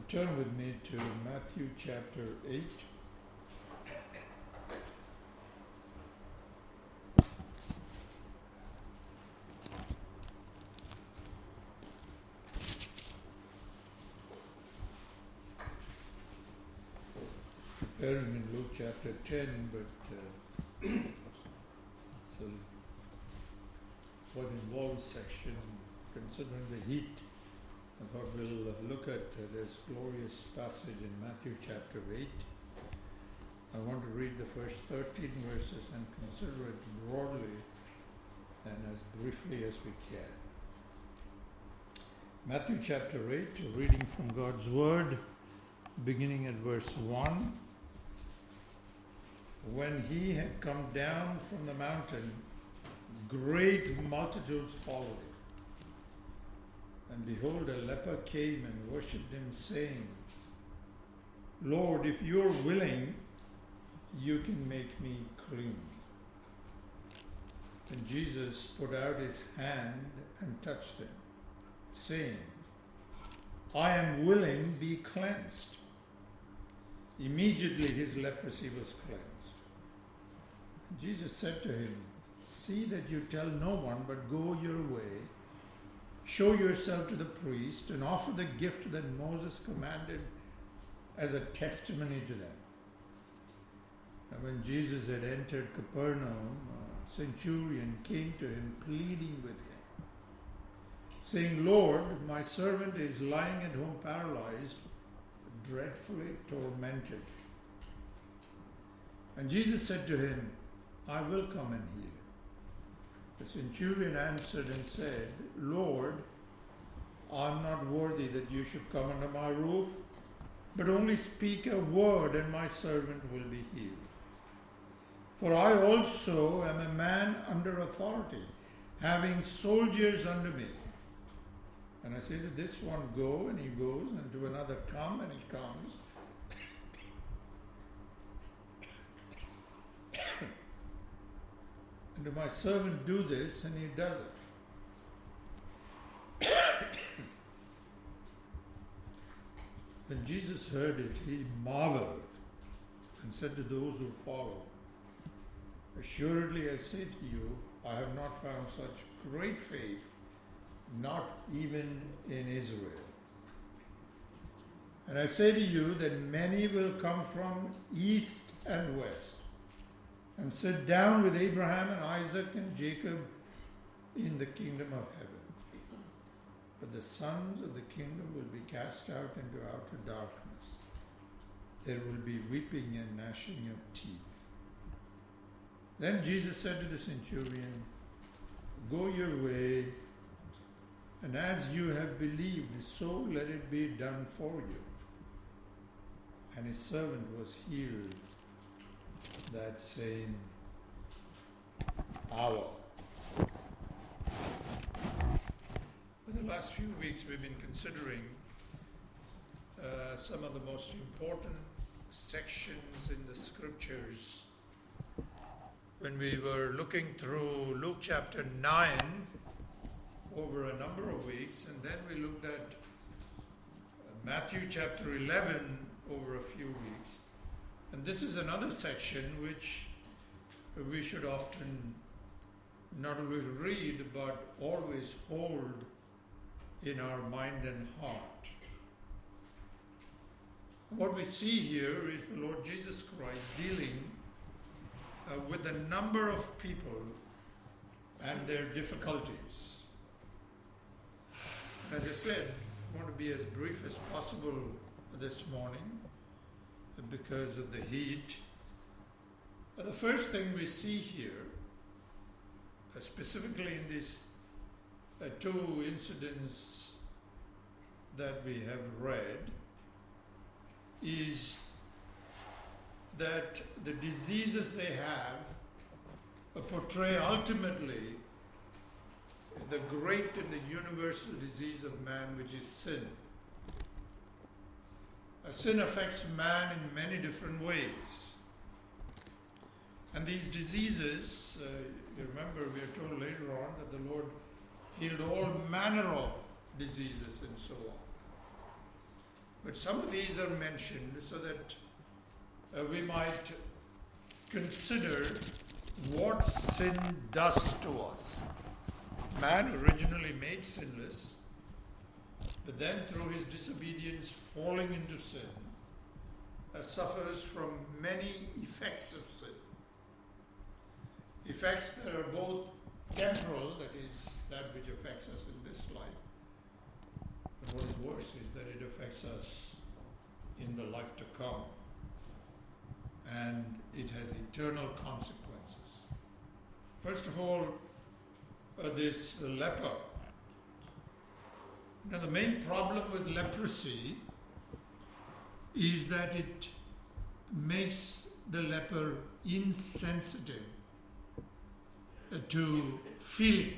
Turn with me to Matthew chapter 8. Preparing in Luke chapter 10, but it's a what involves section considering the heat. I thought we'll look at this glorious passage in Matthew chapter 8. I want to read the first 13 verses and consider it broadly and as briefly as we can. Matthew chapter 8, reading from God's Word, beginning at verse 1. When he had come down from the mountain, great multitudes followed him. And behold, a leper came and worshipped him, saying, Lord, if you are willing, you can make me clean. And Jesus put out his hand and touched him, saying, I am willing, be cleansed. Immediately his leprosy was cleansed. And Jesus said to him, see that you tell no one, but go your way. Show yourself to the priest and offer the gift that Moses commanded as a testimony to them. And when Jesus had entered Capernaum, a centurion came to him, pleading with him, saying, Lord, my servant is lying at home paralyzed, dreadfully tormented. And Jesus said to him, I will come and heal him. The centurion answered and said, Lord, I am not worthy that you should come under my roof, but only speak a word and my servant will be healed. For I also am a man under authority, having soldiers under me. And I say to this one, go, and he goes, and to another, come, and he comes. And to my servant, do this, and he does it. When Jesus heard it, he marveled and said to those who followed, assuredly I say to you, I have not found such great faith, not even in Israel. And I say to you that many will come from east and west and sit down with Abraham and Isaac and Jacob in the kingdom of heaven. But the sons of the kingdom will be cast out into outer darkness. There will be weeping and gnashing of teeth. Then Jesus said to the centurion, go your way, and as you have believed, so let it be done for you. And his servant was healed that same hour. For the last few weeks, we've been considering some of the most important sections in the scriptures. When we were looking through Luke chapter 9 over a number of weeks, and then we looked at Matthew chapter 11 over a few weeks. And this is another section which we should often not only read but always hold in our mind and heart. What we see here is the Lord Jesus Christ dealing with a number of people and their difficulties. As I said, I want to be as brief as possible this morning because of the heat. The first thing we see here, specifically in these two incidents that we have read, is that the diseases they have portray ultimately the great and the universal disease of man, which is sin. Sin affects man in many different ways. And these diseases, you remember we are told later on that the Lord healed all manner of diseases and so on. But some of these are mentioned so that we might consider what sin does to us. Man originally made sinless, but then through his disobedience falling into sin, suffers from many effects of sin. Effects that are both temporal, that is, that which affects us in this life. And what is worse is that it affects us in the life to come. And it has eternal consequences. First of all, this leper. Now, the main problem with leprosy is that it makes the leper insensitive to feeling.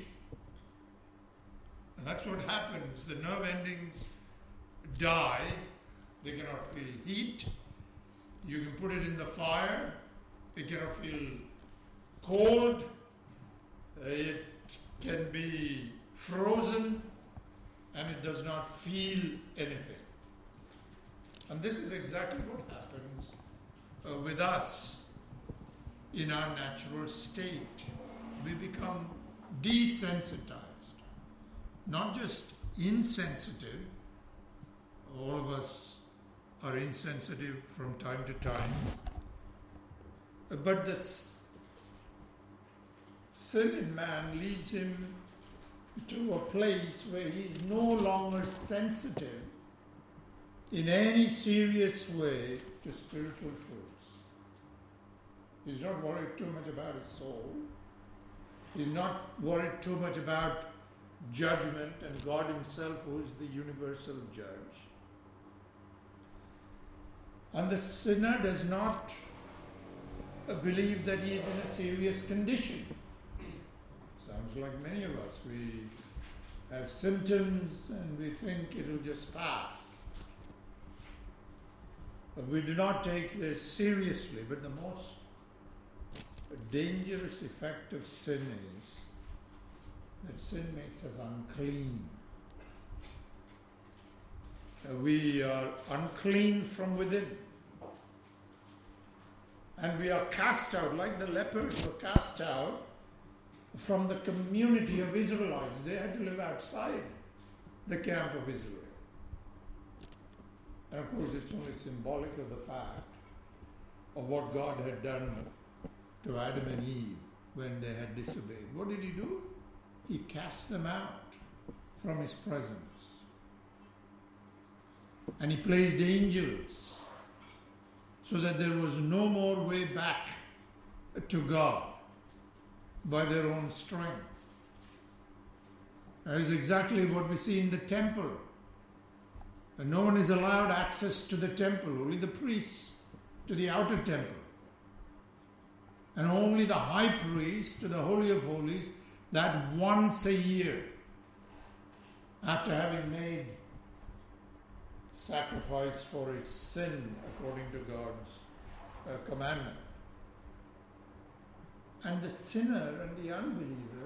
And that's what happens. The nerve endings die. They cannot feel heat. You can put it in the fire. It cannot feel cold. It can be frozen, and it does not feel anything. And this is exactly what happens with us in our natural state. We become desensitized, not just insensitive. All of us are insensitive from time to time. But the sin in man leads him to a place where he is no longer sensitive in any serious way to spiritual truths. He's not worried too much about his soul. He's not worried too much about judgment and God himself, who is the universal judge. And the sinner does not believe that he is in a serious condition. Sounds like many of us. We have symptoms and we think it will just pass. But we do not take this seriously. But the most dangerous effect of sin is that sin makes us unclean. We are unclean from within. And we are cast out, like the lepers were cast out from the community of Israelites. They had to live outside the camp of Israel. And of course, it's only symbolic of the fact of what God had done to Adam and Eve when they had disobeyed. What did he do? He cast them out from his presence. And he placed angels so that there was no more way back to God by their own strength. That is exactly what we see in the temple. And no one is allowed access to the temple, only the priests to the outer temple. And only the high priest to the Holy of Holies, that once a year, after having made sacrifice for his sin according to God's commandment. And the sinner and the unbeliever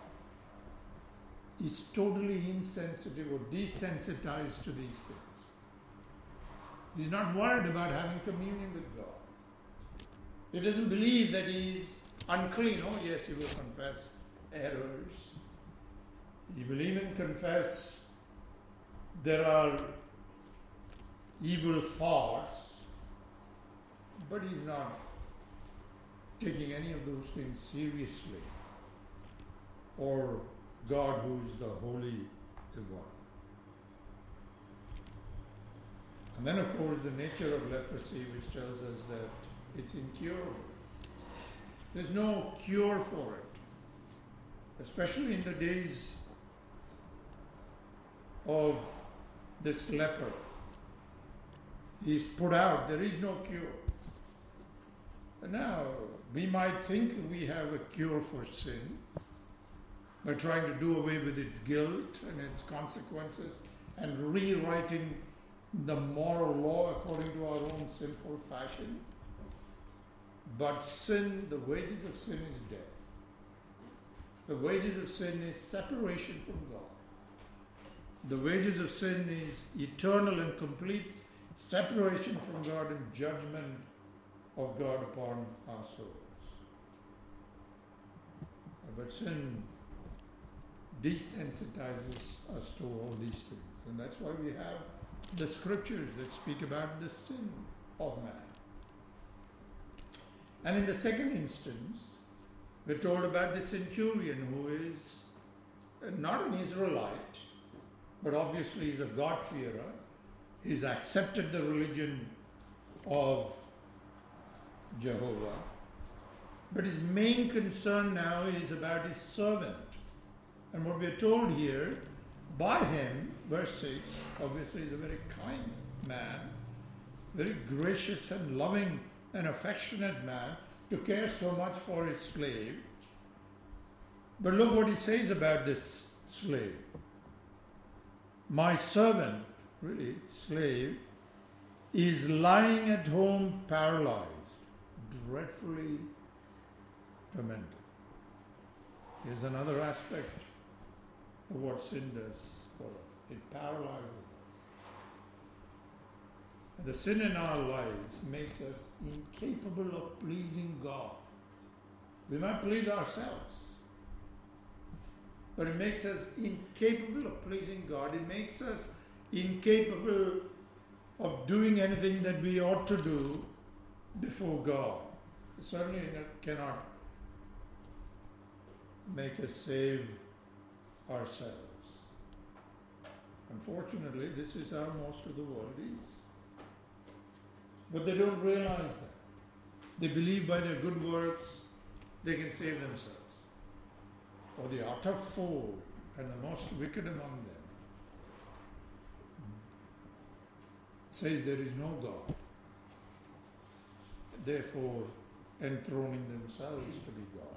is totally insensitive or desensitized to these things. He's not worried about having communion with God. He doesn't believe that he is unclean. Oh yes, he will confess errors. He will even confess there are evil thoughts, but he's not taking any of those things seriously, or God, who is the Holy One. And then, of course, the nature of leprosy, which tells us that it's incurable. There's no cure for it, especially in the days of this leper. He's put out. There is no cure. Now, we might think we have a cure for sin by trying to do away with its guilt and its consequences and rewriting the moral law according to our own sinful fashion. But sin, the wages of sin is death. The wages of sin is separation from God. The wages of sin is eternal and complete separation from God and judgment of God upon our souls. But sin desensitizes us to all these things. And that's why we have the scriptures that speak about the sin of man. And in the second instance, we're told about the centurion who is not an Israelite, but obviously is a God-fearer. He's accepted the religion of Jehovah. But his main concern now is about his servant. And what we're told here, by him, verse 6, obviously is a very kind man, very gracious and loving and affectionate man, to care so much for his slave. But look what he says about this slave. My servant, really, slave, is lying at home paralyzed, dreadfully tormented. Here's another aspect of what sin does for us. It paralyzes us. The sin in our lives makes us incapable of pleasing God. We might please ourselves, but it makes us incapable of pleasing God. It makes us incapable of doing anything that we ought to do before God. It certainly cannot make us save ourselves. Unfortunately, this is how most of the world is. But they don't realize that. They believe by their good works they can save themselves. Or the utter fool and the most wicked among them says there is no God, therefore enthroning themselves to be God.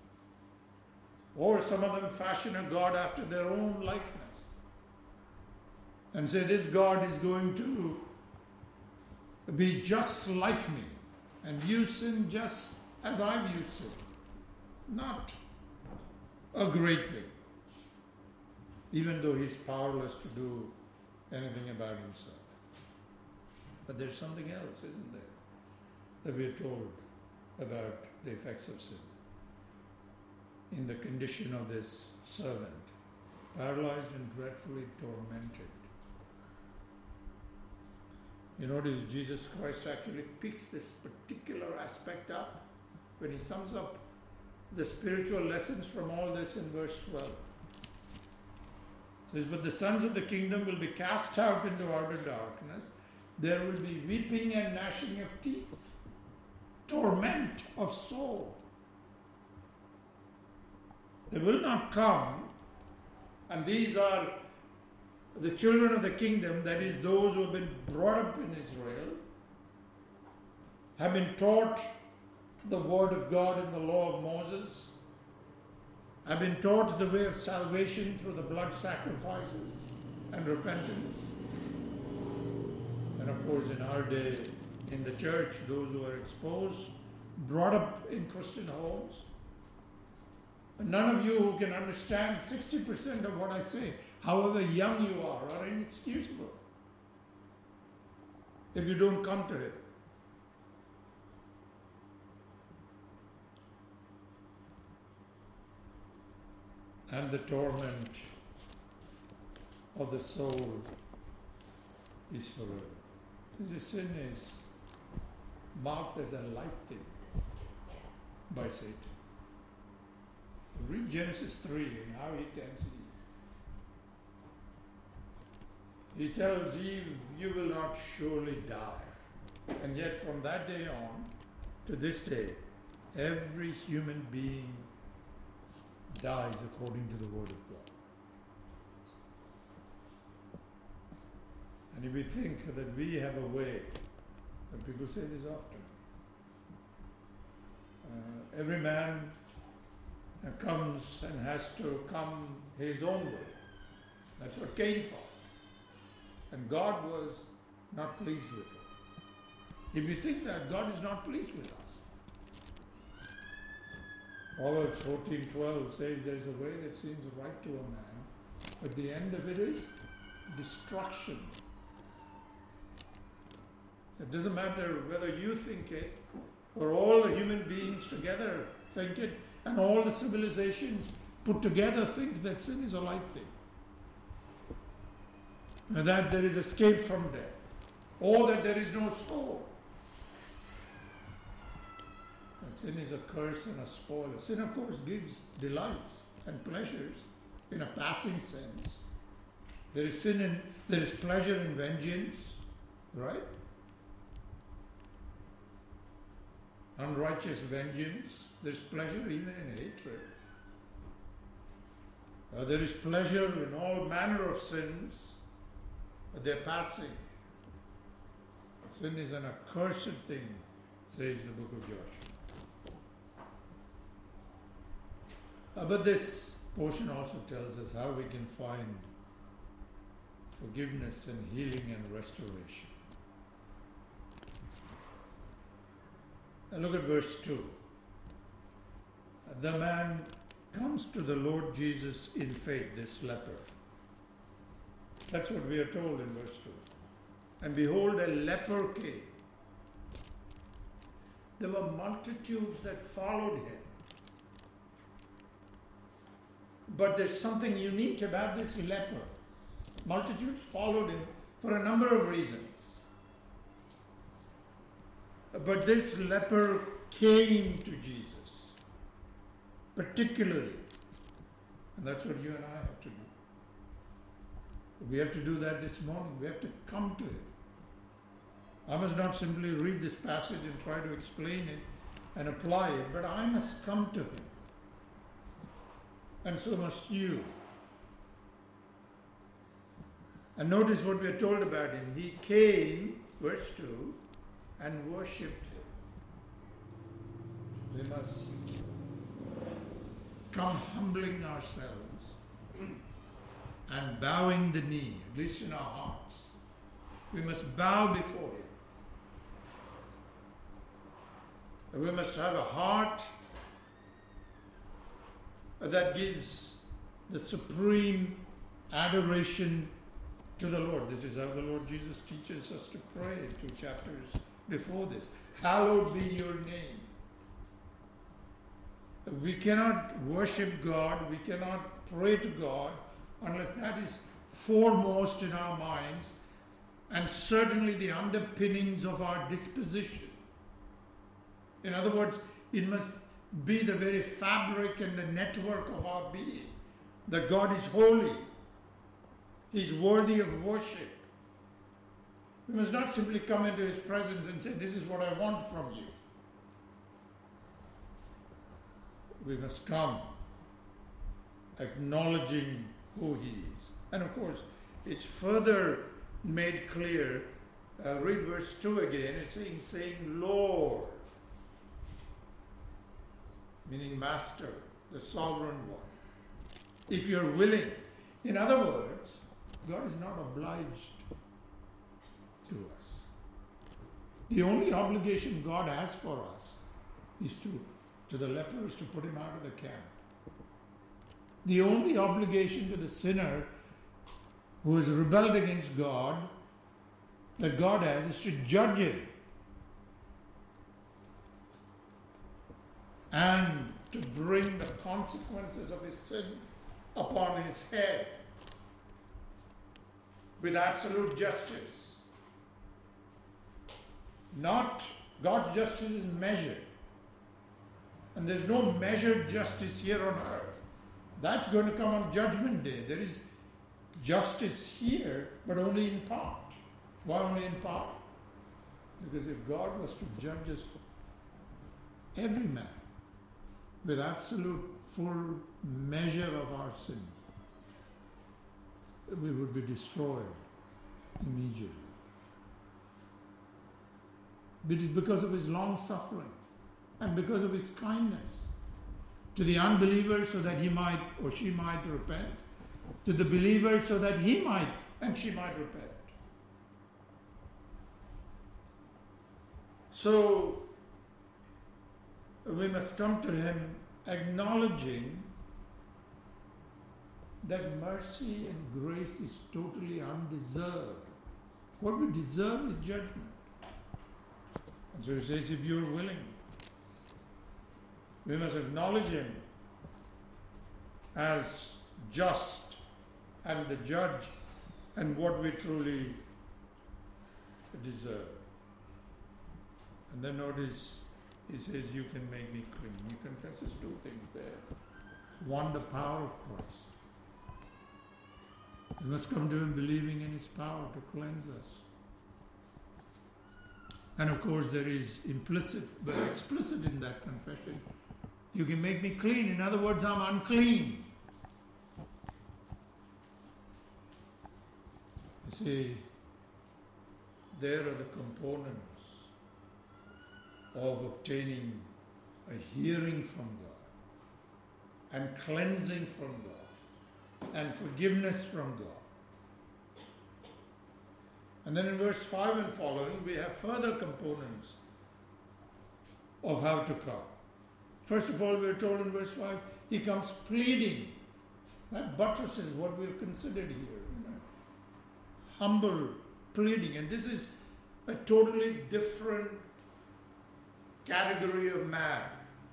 Or some of them fashion a God after their own likeness and say this God is going to be just like me and view sin just as I view sin. Not a great thing, even though he's powerless to do anything about himself. But there's something else, isn't there, that we're told about the effects of sin. In the condition of this servant, paralyzed and dreadfully tormented. You notice Jesus Christ actually picks this particular aspect up when he sums up the spiritual lessons from all this in verse 12. It says, but the sons of the kingdom will be cast out into outer darkness. There will be weeping and gnashing of teeth, torment of soul. They will not come, and these are the children of the kingdom, that is, those who have been brought up in Israel, have been taught the word of God in the law of Moses, have been taught the way of salvation through the blood sacrifices and repentance. And of course, in our day, in the church, those who are exposed, brought up in Christian homes. None of you who can understand 60% of what I say, however young you are inexcusable if you don't come to it. And the torment of the soul is forever. This sin is marked as a light thing by Satan. Read Genesis 3 and how he tempts Eve. He tells Eve, you will not surely die. And yet from that day on to this day, every human being dies according to the word of God. And if we think that we have a way, and people say this often, every man comes and has to come his own way. That's what Cain thought. And God was not pleased with him. If we think that, God is not pleased with us. Proverbs 14:12 says there's a way that seems right to a man, but the end of it is destruction. It doesn't matter whether you think it or all the human beings together think it, and all the civilizations put together think that sin is a light thing. And that there is escape from death, or that there is no soul. And sin is a curse and a spoiler. Sin, of course, gives delights and pleasures in a passing sense. There is sin and there is pleasure in vengeance, right? Unrighteous vengeance. There's pleasure even in hatred. There is pleasure in all manner of sins, but they're passing. Sin is an accursed thing, says the book of Joshua. But this portion also tells us how we can find forgiveness and healing and restoration. Now look at verse 2. The man comes to the Lord Jesus in faith, this leper. That's what we are told in verse 2. And behold, a leper came. There were multitudes that followed him. But there's something unique about this leper. Multitudes followed him for a number of reasons. But this leper came to Jesus, particularly. And that's what you and I have to do. We have to do that this morning. We have to come to him. I must not simply read this passage and try to explain it and apply it, but I must come to him. And so must you. And notice what we are told about him. He came, verse 2, and worshipped him. We must come humbling ourselves and bowing the knee, at least in our hearts. We must bow before him. And we must have a heart that gives the supreme adoration to the Lord. This is how the Lord Jesus teaches us to pray 2 chapters before this. Hallowed be your name. We cannot worship God, we cannot pray to God unless that is foremost in our minds and certainly the underpinnings of our disposition. In other words, it must be the very fabric and the network of our being, that God is holy. He's worthy of worship. We must not simply come into his presence and say, this is what I want from you. We must come acknowledging who he is. And of course, it's further made clear. Read verse 2 again. It's saying, Lord, meaning Master, the sovereign one. If you're willing. In other words, God is not obliged to us. The only obligation God has for us is to the leper is to put him out of the camp. The only obligation to the sinner who has rebelled against God that God has is to judge him and to bring the consequences of his sin upon his head with absolute justice. Not God's justice is measured. And there's no measured justice here on earth. That's going to come on Judgment Day. There is justice here, but only in part. Why only in part? Because if God was to judge us, every man, with absolute full measure of our sins, we would be destroyed immediately. It is because of his long suffering and because of his kindness to the unbeliever so that he might or she might repent, to the believer so that he might and she might repent. So we must come to him acknowledging that mercy and grace is totally undeserved. What we deserve is judgment. And so he says, if you're willing, we must acknowledge him as just and the judge and what we truly deserve. And then notice, he says, you can make me clean. He confesses two things there. One, the power of Christ. We must come to him believing in his power to cleanse us. And of course, there is implicit, but explicit in that confession. You can make me clean. In other words, I'm unclean. You see, there are the components of obtaining a hearing from God and cleansing from God and forgiveness from God. And then in verse 5 and following, we have further components of how to come. First of all, we are told in verse 5, he comes pleading. That buttresses what we have considered here. Humble pleading. And this is a totally different category of man.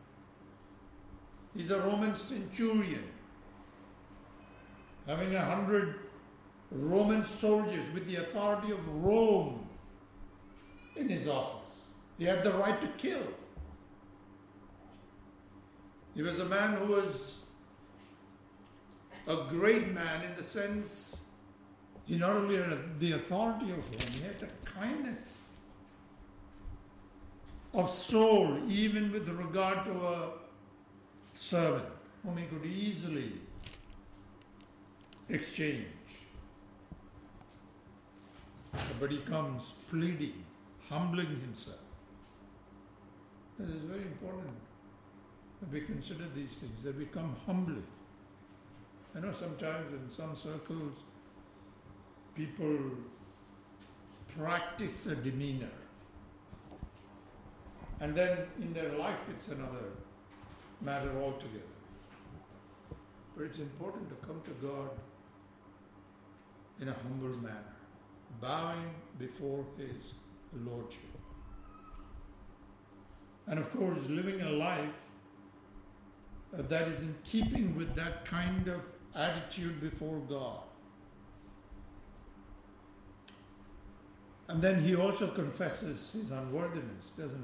He's a Roman centurion, having 100 Roman soldiers with the authority of Rome in his office. He had the right to kill. He was a man who was a great man in the sense he not only had the authority of Rome, he had the kindness of soul, even with regard to a servant whom he could easily exchange. But he comes pleading, humbling himself. It is very important that we consider these things, that we come humbly. I know sometimes in some circles, people practice a demeanor. And then in their life, it's another matter altogether. But it's important to come to God in a humble manner, bowing before his lordship. And of course, living a life that is in keeping with that kind of attitude before God. And then he also confesses his unworthiness, doesn't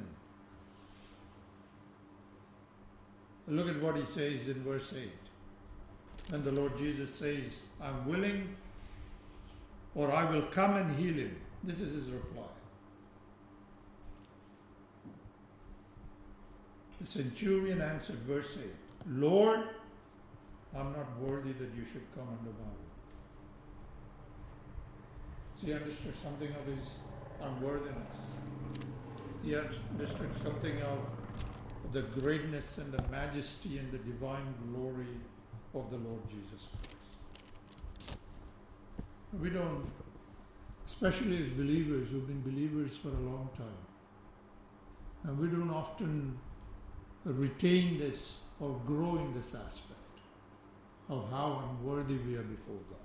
he? Look at what he says in verse 8. And the Lord Jesus says, I'm willing, or I will come and heal him. This is his reply. The centurion answered, verse 8, Lord, I'm not worthy that you should come under my roof. So he understood something of his unworthiness. He understood something of the greatness and the majesty and the divine glory of the Lord Jesus Christ. We don't, especially as believers who've been believers for a long time, and we don't often retain this or grow in this aspect of how unworthy we are before God.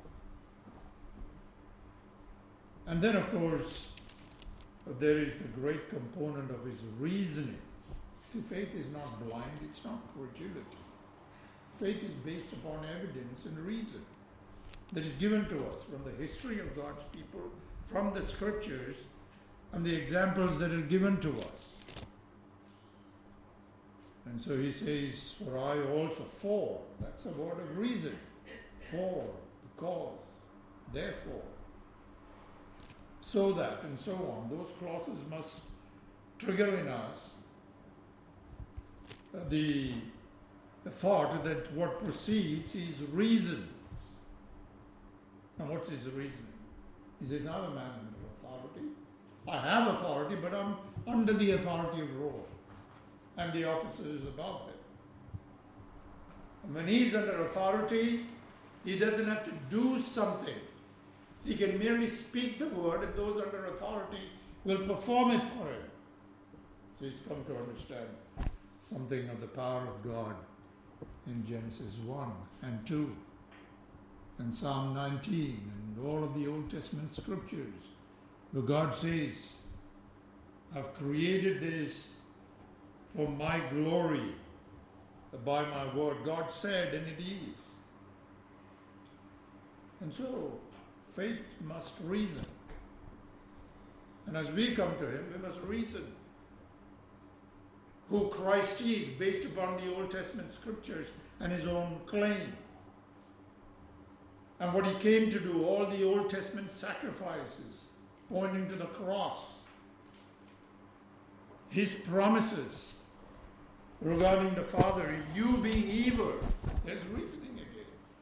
And then, of course, there is the great component of his reasoning. See, faith is not blind, it's not credulity. Faith is based upon evidence and reason that is given to us from the history of God's people, from the scriptures, and the examples that are given to us. And so he says, for I also, for, that's a word of reason. For, because, therefore, so that, and so on. Those clauses must trigger in us the thought that what proceeds is reasons. Now, what's his reasoning? He says, I'm a man under authority. I have authority, but I'm under the authority of Rome. And the officer is above him. And when he's under authority, he doesn't have to do something. He can merely speak the word, and those under authority will perform it for him. So he's come to understand something of the power of God in Genesis 1 and 2 and Psalm 19 and all of the Old Testament scriptures, where God says, I've created this for my glory by my word. God said, and it is. And so, faith must reason. And as we come to Him, we must reason who Christ is based upon the Old Testament scriptures and His own claim. And what He came to do, all the Old Testament sacrifices pointing to the cross. His promises regarding the Father, if you being evil, there's reasoning again.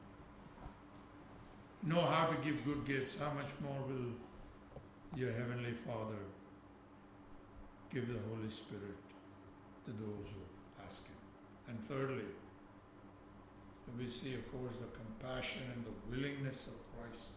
Know how to give good gifts, how much more will your Heavenly Father give the Holy Spirit to those who ask Him. And thirdly, we see, of course, the compassion and the willingness of Christ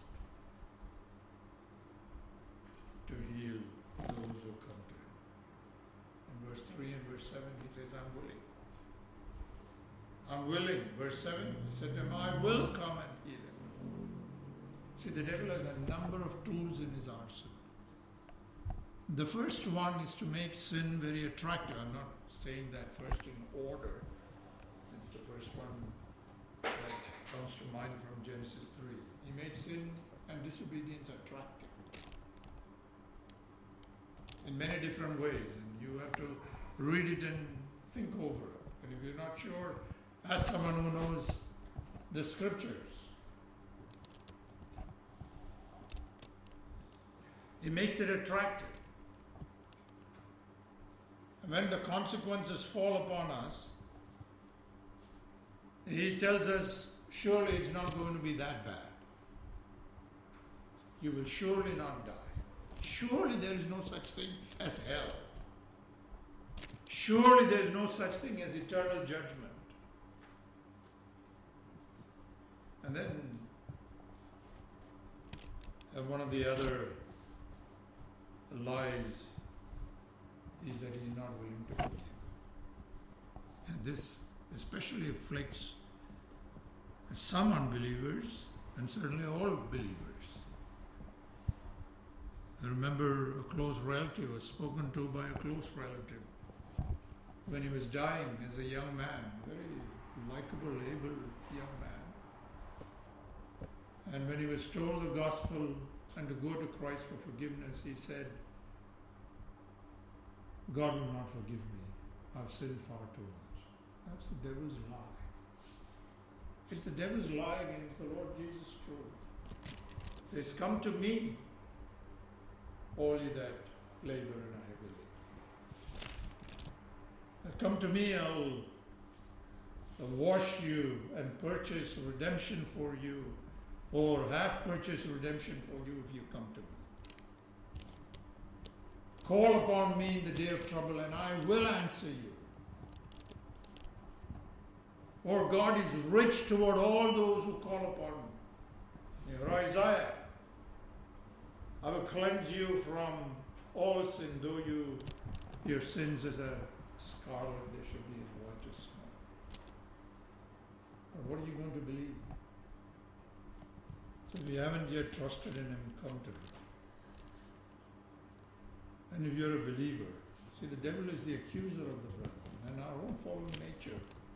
to heal those who come to Him. In verse 3 and verse 7, He says, I'm willing. I'm willing. Verse 7, He said to him, I will come and heal him. See, the devil has a number of tools in his arsenal. The first one is to make sin very attractive. I'm not saying that first in order. It's the first one that comes to mind from Genesis 3. He made sin and disobedience attractive in many different ways, and you have to read it and think over it. And if you're not sure, ask someone who knows the scriptures. He makes it attractive. And when the consequences fall upon us, He tells us, surely it's not going to be that bad. You will surely not die. Surely there is no such thing as hell. Surely there is no such thing as eternal judgment. And then one of the other lies is that He is not willing to forgive. And this especially afflicts some unbelievers and certainly all believers. I remember a close relative was spoken to by a close relative when he was dying as a young man, very likable, able young man. And when he was told the gospel and to go to Christ for forgiveness, he said, God will not forgive me. I've sinned far too much. That's the devil's lie. It's the devil's lie against the Lord Jesus' truth. He says, come to me, all ye that labor and are heavy laden. Come to me, I'll wash you and purchase redemption for you, or have purchased redemption for you if you come to me. Call upon me in the day of trouble and I will answer you. Or God is rich toward all those who call upon Him. Or Isaiah, I will cleanse you from all sin, though your sins as a scarlet, they should be as white as snow. Or what are you going to believe? So if you haven't yet trusted in Him, come to Him. And if you're a believer, see, the devil is the accuser of the brethren, and our own fallen nature.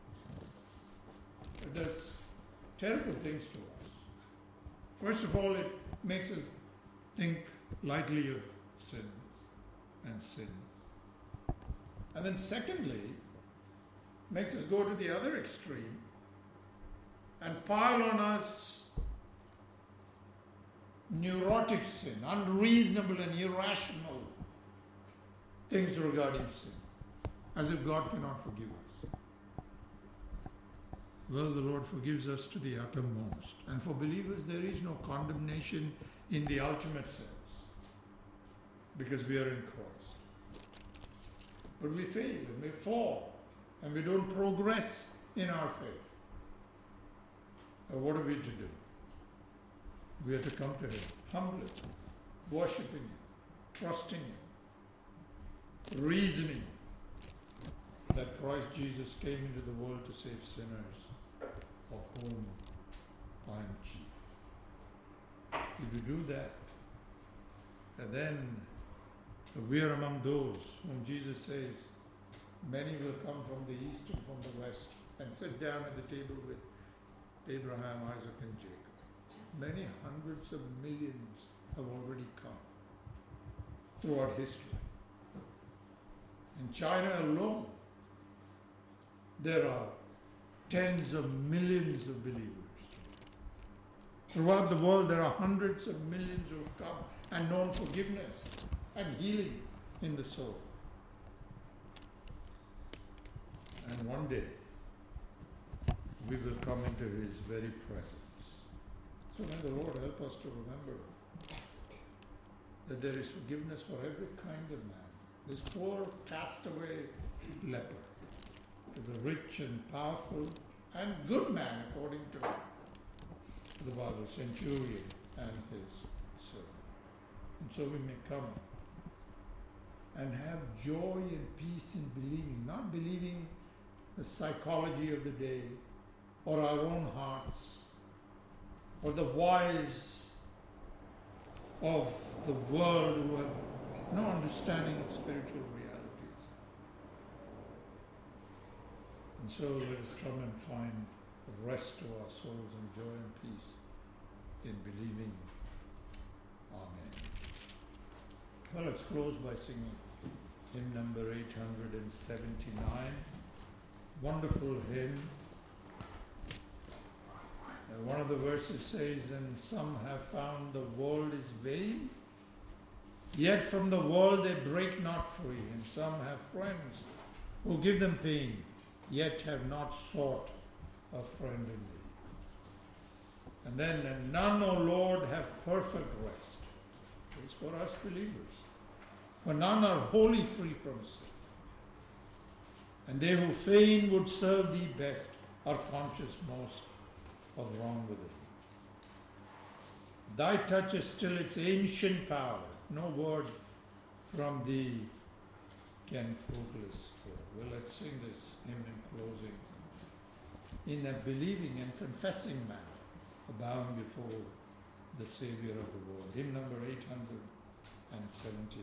It does terrible things to us. First of all, it makes us think lightly of sins and sin. And then secondly, makes us go to the other extreme and pile on us neurotic sin, unreasonable and irrational things regarding sin, as if God cannot forgive us. Well, the Lord forgives us to the uttermost. And for believers, there is no condemnation in the ultimate sense, because we are in Christ. But we fail and we fall and we don't progress in our faith. What are we to do? We are to come to Him humbly, worshiping Him, trusting Him, reasoning that Christ Jesus came into the world to save sinners, of whom I am chief. If you do that, and then But we are among those whom Jesus says, many will come from the east and from the west and sit down at the table with Abraham, Isaac, and Jacob. Many hundreds of millions have already come throughout history. In China alone, there are tens of millions of believers. Throughout the world, there are hundreds of millions who have come and known forgiveness and healing in the soul. And one day, we will come into His very presence. So may the Lord help us to remember that there is forgiveness for every kind of man. This poor castaway leper, to the rich and powerful and good man, according to the Bible, centurion and his servant. And so we may come and have joy and peace in believing, not believing the psychology of the day or our own hearts or the wise of the world who have no understanding of spiritual realities. And so let us come and find rest to our souls and joy and peace in believing. Amen. Well, let's close by singing hymn number 879. Wonderful hymn. One of the verses says, and some have found the world is vain, yet from the world they break not free. And some have friends who give them pain, yet have not sought a friend in thee. And then, and none, O Lord, have perfect rest. It's for us believers. For none are wholly free from sin. And they who fain would serve thee best are conscious most of wrong within. Thy touch is still its ancient power. No word from thee can fruitless fall. Well, let's sing this hymn in closing in a believing and confessing manner, bowing before the Savior of the world. Hymn number 879.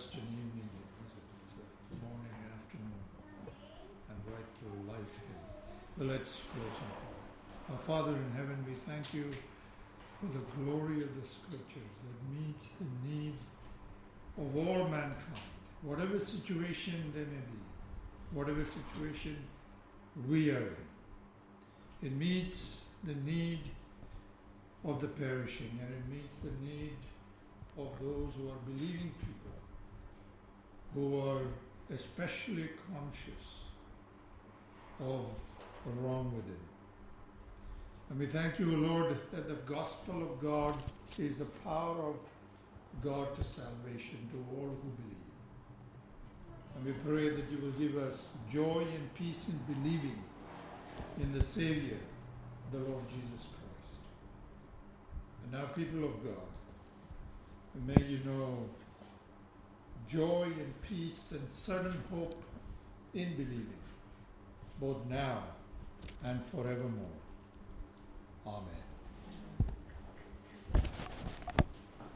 just an evening, is it? It's a morning, afternoon, and right through life here. Well, let's close in prayer. Our Father in heaven, we thank you for the glory of the Scriptures that meets the need of all mankind, whatever situation they may be, whatever situation we are in. It meets the need of the perishing, and it meets the need of those who are believing people, who are especially conscious of wrong within. And we thank you, Lord, that the gospel of God is the power of God to salvation to all who believe. And we pray that you will give us joy and peace in believing in the Savior, the Lord Jesus Christ. And now, people of God, may you know joy and peace and certain hope in believing, both now and forevermore. Amen.